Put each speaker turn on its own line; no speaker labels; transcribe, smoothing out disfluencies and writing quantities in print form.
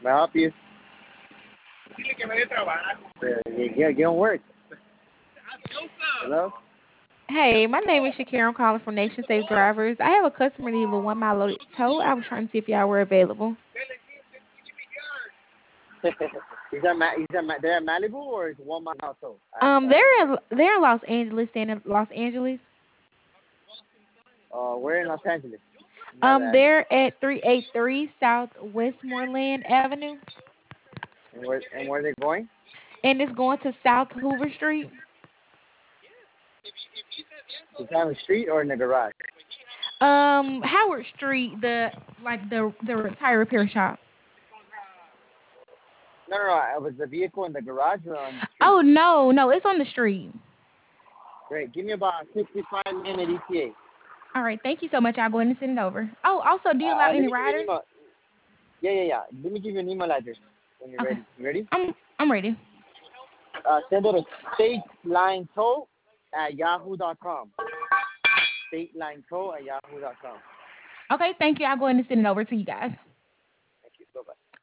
May I help you? Get on work. Hello?
Hey, my name is Shakira. I'm calling from Nation Safe Drivers. I have a customer needing a 1 mile loaded tow. I was trying to see if y'all were available.
They're at Malibu or is 1 mile also?
They're in Los Angeles, staying in Los Angeles.
We're in Los Angeles. My bad.
They're at 383 South Westmoreland Avenue,
And where they're going?
and it's going to South Hoover Street.
Is that on the street or in the garage?
Howard Street, the tire repair shop.
No, no, no. Was the vehicle in the garage or on the street?
Oh no, no, it's on the street.
Great. Give me about 65-minute ETA.
All right, thank you so much. I'll go ahead and send it over. Oh, also, do you allow
Let
any
me give you an
riders?
email. Yeah, yeah, yeah. Let me give you an email address when you're
Okay,
ready. You ready?
I'm ready.
Send it to statelinetow@yahoo.com. Statelinetow@yahoo.com.
Okay, thank you. I'll go ahead and send it over to you guys.
Thank you. Bye-bye.